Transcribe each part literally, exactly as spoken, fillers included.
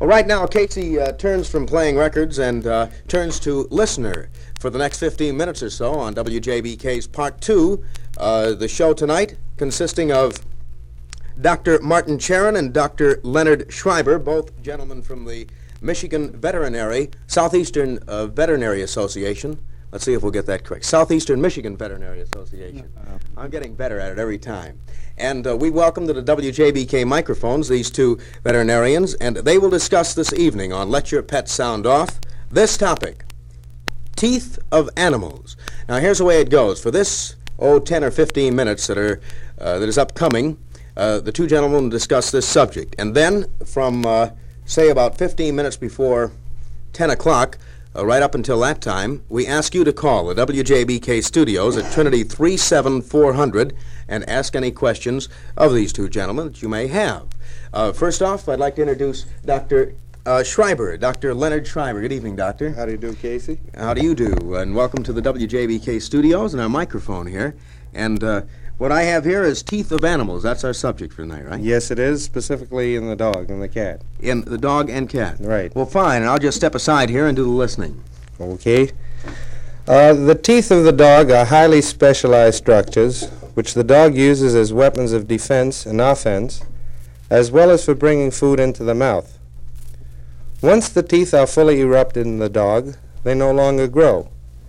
Well, right now, Casey uh, turns from playing records and uh, turns to listener for the next fifteen minutes or so on W J B K's Part two. Uh, the show tonight consisting of Doctor Martin Charon and Doctor Leonard Schreiber, both gentlemen from the Michigan Veterinary, Southeastern uh, Veterinary Association. Let's see if we'll get that correct. Southeastern Michigan Veterinary Association. I'm getting better at it every time. And uh, we welcome to the W J B K microphones these two veterinarians, and they will discuss this evening on Let Your Pet Sound Off this topic, teeth of animals. Now, here's the way it goes. For this, oh, ten or fifteen minutes that are uh, that is upcoming, uh, the two gentlemen will discuss this subject. And then from, uh, say, about fifteen minutes before ten o'clock, Uh, right up until that time, we ask you to call the W J B K studios at Trinity three seven four hundred and ask any questions of these two gentlemen that you may have. Uh, first off, I'd like to introduce Doctor Uh, Schreiber, Doctor Leonard Schreiber. Good evening, Doctor. How do you do, Casey? How do you do? And welcome to the W J B K studios and our microphone here. And uh, what I have here is teeth of animals. That's our subject for tonight, right? Yes, it is, specifically in the dog and the cat. In the dog and cat. Right. Well, fine, and I'll just step aside here and do the listening. Okay. Uh, the teeth of the dog are highly specialized structures, which the dog uses as weapons of defense and offense, as well as for bringing food into the mouth. Once the teeth are fully erupted in the dog, they no longer grow.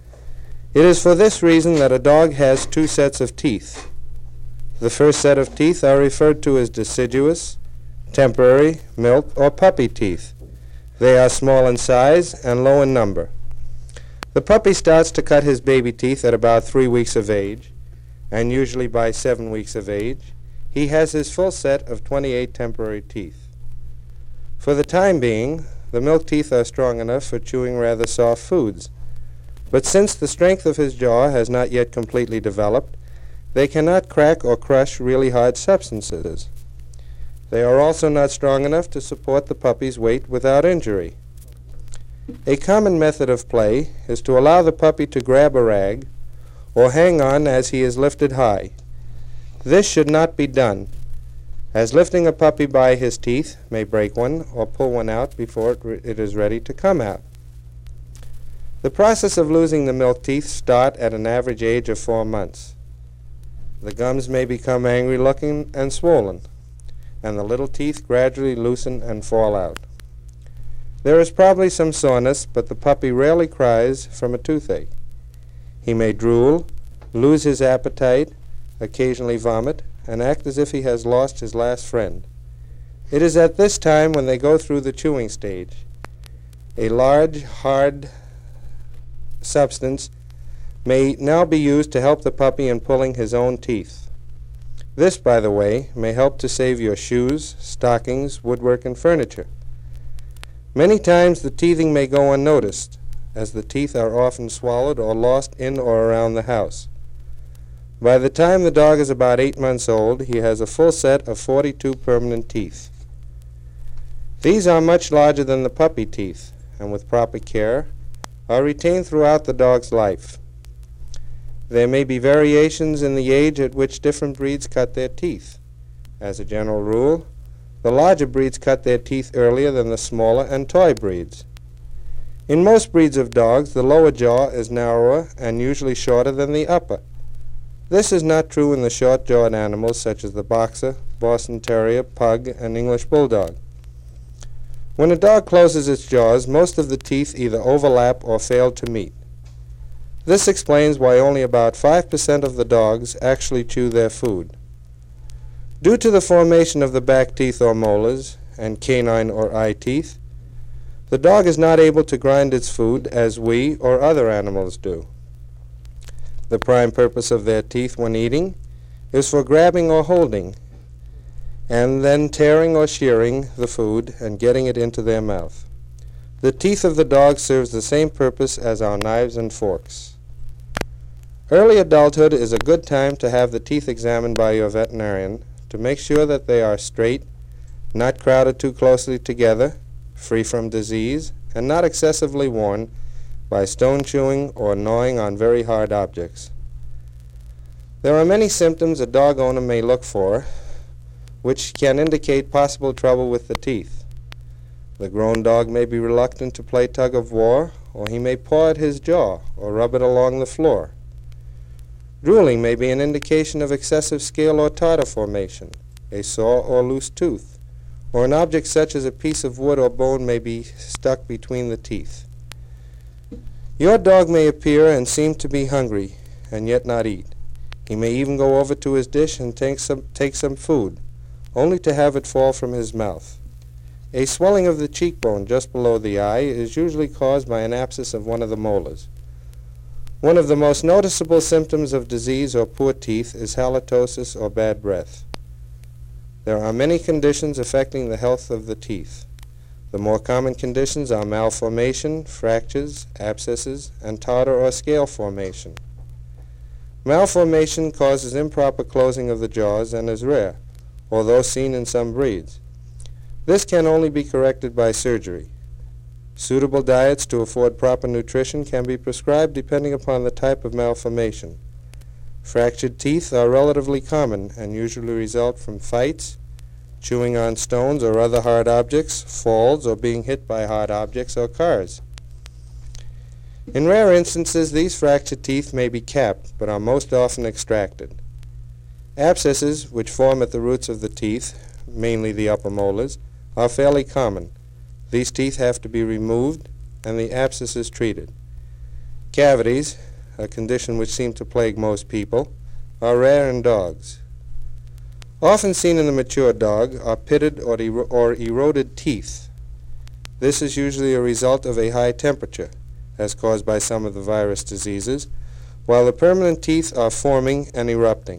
It is for this reason that a dog has two sets of teeth. The first set of teeth are referred to as deciduous, temporary, milk, or puppy teeth. They are small in size and low in number. The puppy starts to cut his baby teeth at about three weeks of age, and usually by seven weeks of age, he has his full set of twenty-eight temporary teeth. For the time being, the milk teeth are strong enough for chewing rather soft foods, but since the strength of his jaw has not yet completely developed, they cannot crack or crush really hard substances. They are also not strong enough to support the puppy's weight without injury. A common method of play is to allow the puppy to grab a rag or hang on as he is lifted high. This should not be done, as lifting a puppy by his teeth may break one or pull one out before it, re- it is ready to come out. The process of losing the milk teeth start at an average age of four months. The gums may become angry-looking and swollen, and the little teeth gradually loosen and fall out. There is probably some soreness, but the puppy rarely cries from a toothache. He may drool, lose his appetite, occasionally vomit, and act as if he has lost his last friend. It is at this time when they go through the chewing stage. A large, hard substance may now be used to help the puppy in pulling his own teeth. This, by the way, may help to save your shoes, stockings, woodwork, and furniture. Many times the teething may go unnoticed, as the teeth are often swallowed or lost in or around the house. By the time the dog is about eight months old, he has a full set of forty-two permanent teeth. These are much larger than the puppy teeth, and with proper care, are retained throughout the dog's life. There may be variations in the age at which different breeds cut their teeth. As a general rule, the larger breeds cut their teeth earlier than the smaller and toy breeds. In most breeds of dogs, the lower jaw is narrower and usually shorter than the upper. This is not true in the short-jawed animals such as the Boxer, Boston Terrier, Pug, and English Bulldog. When a dog closes its jaws, most of the teeth either overlap or fail to meet. This explains why only about five percent of the dogs actually chew their food. Due to the formation of the back teeth or molars and canine or eye teeth, the dog is not able to grind its food as we or other animals do. The prime purpose of their teeth when eating is for grabbing or holding, and then tearing or shearing the food and getting it into their mouth. The teeth of the dog serves the same purpose as our knives and forks. Early adulthood is a good time to have the teeth examined by your veterinarian to make sure that they are straight, not crowded too closely together, free from disease, and not excessively worn by stone chewing or gnawing on very hard objects. There are many symptoms a dog owner may look for which can indicate possible trouble with the teeth. The grown dog may be reluctant to play tug of war, or he may paw at his jaw or rub it along the floor. Drooling may be an indication of excessive scale or tartar formation, a sore or loose tooth, or an object such as a piece of wood or bone may be stuck between the teeth. Your dog may appear and seem to be hungry and yet not eat. He may even go over to his dish and take some, take some food, only to have it fall from his mouth. A swelling of the cheekbone just below the eye is usually caused by an abscess of one of the molars. One of the most noticeable symptoms of disease or poor teeth is halitosis or bad breath. There are many conditions affecting the health of the teeth. The more common conditions are malformation, fractures, abscesses, and tartar or scale formation. Malformation causes improper closing of the jaws and is rare, although seen in some breeds. This can only be corrected by surgery. Suitable diets to afford proper nutrition can be prescribed depending upon the type of malformation. Fractured teeth are relatively common and usually result from fights, chewing on stones or other hard objects, falls, or being hit by hard objects or cars. In rare instances, these fractured teeth may be capped, but are most often extracted. Abscesses, which form at the roots of the teeth, mainly the upper molars, are fairly common. These teeth have to be removed and the abscesses treated. Cavities, a condition which seems to plague most people, are rare in dogs. Often seen in the mature dog are pitted or, ero or eroded teeth. This is usually a result of a high temperature, as caused by some of the virus diseases, while the permanent teeth are forming and erupting.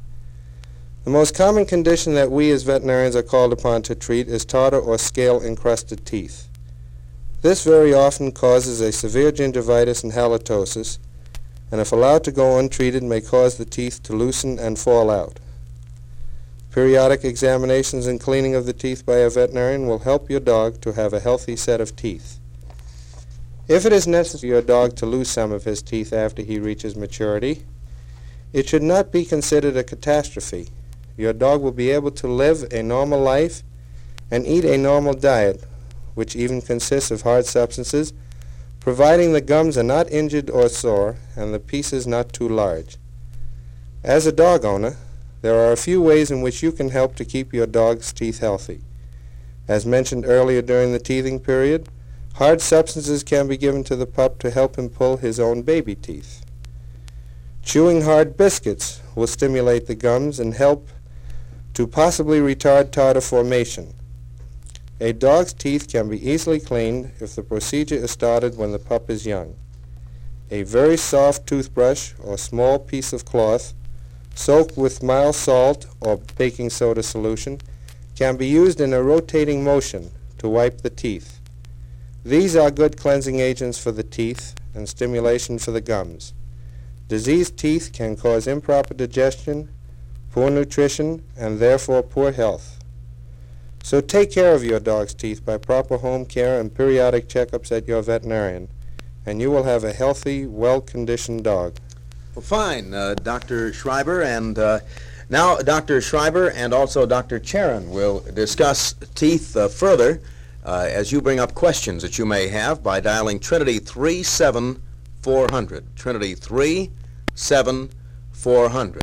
The most common condition that we as veterinarians are called upon to treat is tartar or scale-encrusted teeth. This very often causes a severe gingivitis and halitosis, and if allowed to go untreated may cause the teeth to loosen and fall out. Periodic examinations and cleaning of the teeth by a veterinarian will help your dog to have a healthy set of teeth. If it is necessary for your dog to lose some of his teeth after he reaches maturity, it should not be considered a catastrophe. Your dog will be able to live a normal life and eat a normal diet, which even consists of hard substances, providing the gums are not injured or sore and the pieces not too large. As a dog owner, there are a few ways in which you can help to keep your dog's teeth healthy. As mentioned earlier during the teething period, hard substances can be given to the pup to help him pull his own baby teeth. Chewing hard biscuits will stimulate the gums and help to possibly retard tartar formation. A dog's teeth can be easily cleaned if the procedure is started when the pup is young. A very soft toothbrush or small piece of cloth soaked with mild salt or baking soda solution can be used in a rotating motion to wipe the teeth. These are good cleansing agents for the teeth and stimulation for the gums. Diseased teeth can cause improper digestion, poor nutrition, and therefore poor health. So take care of your dog's teeth by proper home care and periodic checkups at your veterinarian, and you will have a healthy, well-conditioned dog. Well, fine, uh, Doctor Schreiber, and uh, now Doctor Schreiber and also Doctor Charon will discuss teeth uh, further uh, as you bring up questions that you may have by dialing Trinity three seven four hundred. Trinity three seven four hundred.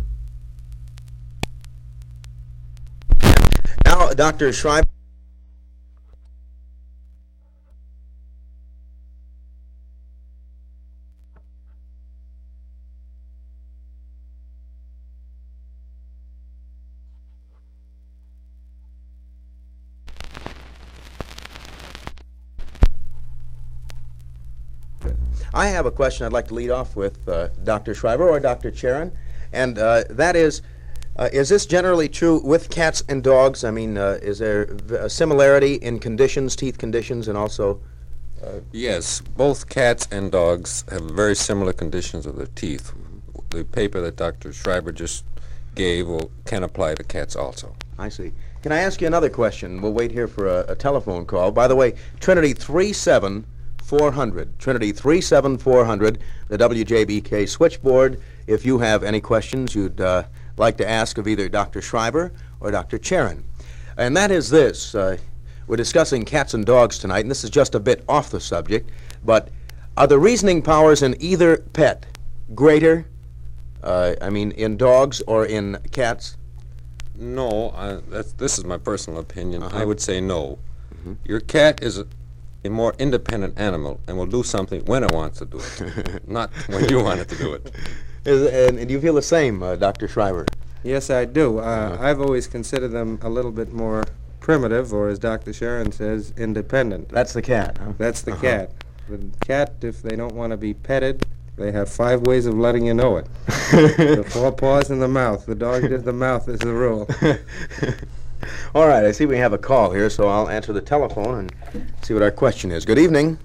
Now, Doctor Schreiber. I have a question I'd like to lead off with uh, Doctor Schreiber or Doctor Charon, and uh, that is, uh, is this generally true with cats and dogs? I mean, uh, is there a similarity in conditions, teeth conditions, and also... Uh, yes, both cats and dogs have very similar conditions of their teeth. The paper that Doctor Schreiber just gave will, can apply to cats also. I see. Can I ask you another question? We'll wait here for a, a telephone call. By the way, Trinity three seven four hundred. Trinity three seven four hundred, the W J B K switchboard. If you have any questions you'd uh, like to ask of either Doctor Schreiber or Doctor Charon. And that is this. Uh, we're discussing cats and dogs tonight, and this is just a bit off the subject, but are the reasoning powers in either pet greater, uh, I mean, in dogs or in cats? No, I, that's, this is my personal opinion. Uh-huh. I would say no. Mm-hmm. Your cat is a, a more independent animal and will do something when it wants to do it, not when you want it to do it. Is, and, and do you feel the same, uh, Doctor Schreiber? Yes, I do. Uh, Uh-huh. I've always considered them a little bit more primitive, or as Doctor Sharon says, independent. That's the cat, huh? That's the Uh-huh. cat. The cat, if they don't want to be petted, they have five ways of letting you know it. The four paws in the mouth. The dog did the mouth is the rule. All right, I see we have a call here, so I'll answer the telephone and see what our question is. Good evening.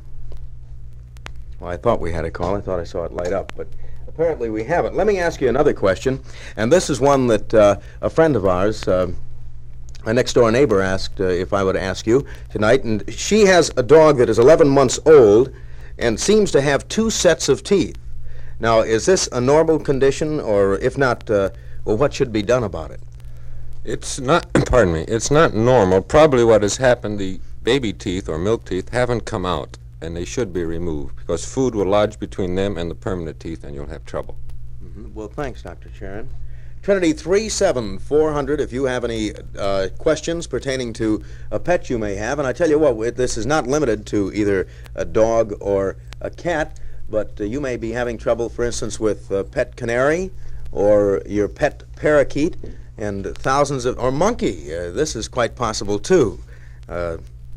Well, I thought we had a call. I thought I saw it light up, but apparently we haven't. Let me ask you another question, and this is one that uh, a friend of ours, uh, a next-door neighbor, asked uh, if I would ask you tonight, and she has a dog that is eleven months old and seems to have two sets of teeth. Now, is this a normal condition, or if not, uh, well, what should be done about it? It's not, pardon me, it's not normal. Probably what has happened, the baby teeth or milk teeth haven't come out, and they should be removed, because food will lodge between them and the permanent teeth, and you'll have trouble. Mm-hmm. Well, thanks, Doctor Sharon. Trinity three seven four hundred if you have any uh, questions pertaining to a pet you may have. And I tell you what, this is not limited to either a dog or a cat, but uh, you may be having trouble, for instance, with a pet canary or your pet parakeet and thousands of, or monkey. Uh, this is quite possible, too. Uh,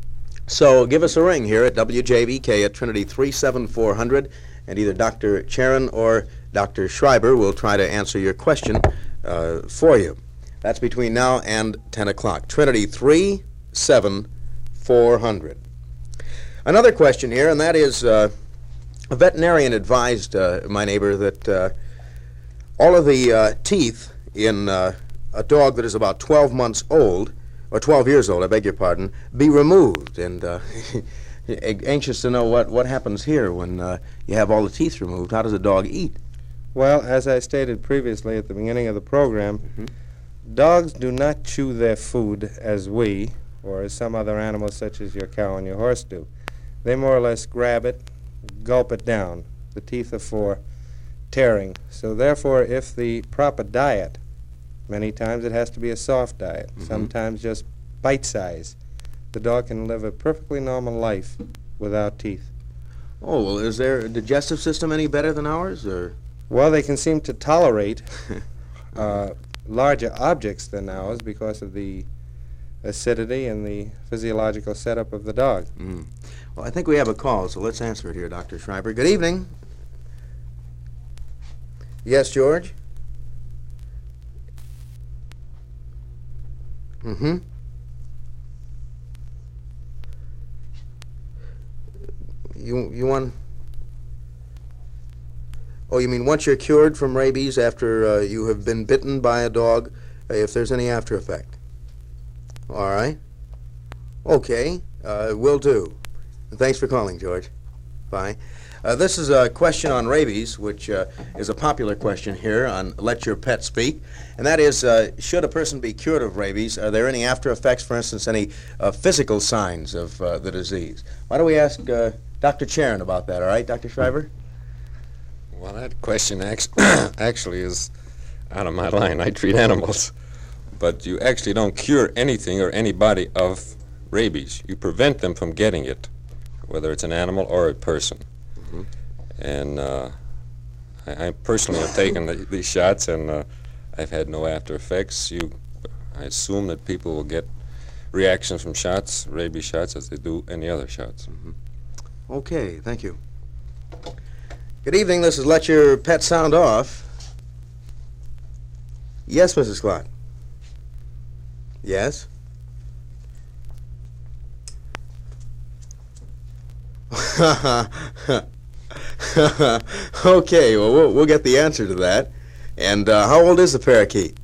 so give us a ring here at W J B K at Trinity three seven four hundred, and either Doctor Charon or Doctor Schreiber will try to answer your question uh, for you. That's between now and ten o'clock. Trinity three seven four hundred. Another question here, and that is, uh, a veterinarian advised uh, my neighbor that uh, all of the uh, teeth in uh, a dog that is about twelve months old, or twelve years old, I beg your pardon, be removed. And uh, anxious to know what, what happens here when uh, you have all the teeth removed. How does a dog eat? Well, as I stated previously at the beginning of the program, Mm-hmm. dogs do not chew their food as we, or as some other animals such as your cow and your horse do. They more or less grab it, gulp it down. The teeth are for tearing. So therefore, if the proper diet, many times it has to be a soft diet, Mm-hmm. sometimes just bite size, the dog can live a perfectly normal life without teeth. Oh, well, is their digestive system any better than ours, or? Well, they can seem to tolerate uh, larger objects than ours because of the acidity and the physiological setup of the dog. Mm. Well, I think we have a call, so let's answer it here, Doctor Schreiber. Good evening. Yes, George? Mm-hmm. You, you want... Oh, you mean once you're cured from rabies after uh, you have been bitten by a dog, uh, if there's any after effect? All right. Okay, uh, will do. Thanks for calling, George. Bye. Uh, this is a question on rabies, which uh, is a popular question here on Let Your Pet Speak, and that is, uh, should a person be cured of rabies, are there any after effects, for instance, any uh, physical signs of uh, the disease? Why don't we ask uh, Doctor Charon about that, all right, Doctor Schreiber? Well, that question act actually is out of my line. I treat animals. But you actually don't cure anything or anybody of rabies. You prevent them from getting it, whether it's an animal or a person. Mm-hmm. And uh, I, I personally have taken the, these shots, and uh, I've had no after effects. You, I assume that people will get reactions from shots, rabies shots, as they do any other shots. Mm-hmm. Okay, thank you. Good evening, this is Let Your Pet Sound Off. Yes, Missus Clark. Yes? Okay, well, well, we'll get the answer to that. And uh, how old is the parakeet?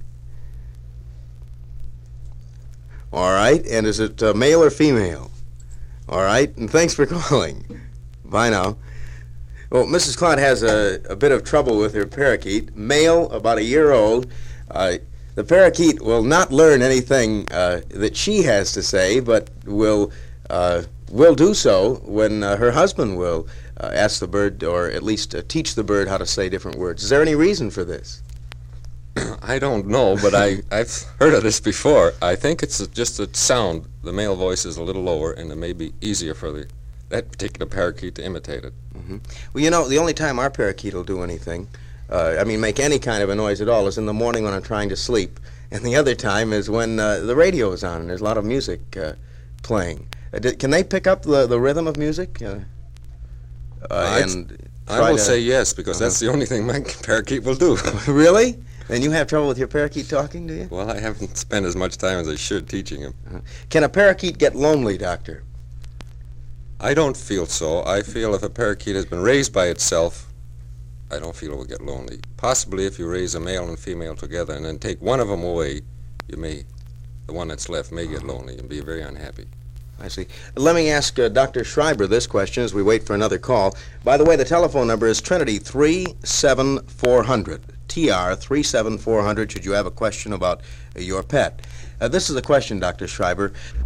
All right, and is it uh, male or female? All right, and thanks for calling. Bye now. Well, Missus Clott has a, a bit of trouble with her parakeet. Male, about a year old. Uh, The parakeet will not learn anything uh, that she has to say, but will uh, will do so when uh, her husband will uh, ask the bird, or at least uh, teach the bird how to say different words. Is there any reason for this? I don't know, but I, I've heard of this before. I think it's just a sound. The male voice is a little lower, and it may be easier for the, that particular parakeet to imitate it. Mm-hmm. Well, you know, the only time our parakeet will do anything, uh, I mean, make any kind of a noise at all, is in the morning when I'm trying to sleep. And the other time is when uh, the radio is on and there's a lot of music uh, playing. Uh, did, can they pick up the, the rhythm of music? Uh, uh, and I will to, say yes, because uh-huh. that's the only thing my parakeet will do. Really? And you have trouble with your parakeet talking, do you? Well, I haven't spent as much time as I should teaching him. Uh-huh. Can a parakeet get lonely, Doctor? I don't feel so. I feel if a parakeet has been raised by itself, I don't feel it will get lonely. Possibly if you raise a male and female together and then take one of them away, you may, the one that's left may get lonely and be very unhappy. I see. Let me ask uh, Doctor Schreiber this question as we wait for another call. By the way, the telephone number is Trinity three seven four hundred. T R three seven four hundred should you have a question about uh, your pet. Uh, this is a question, Doctor Schreiber.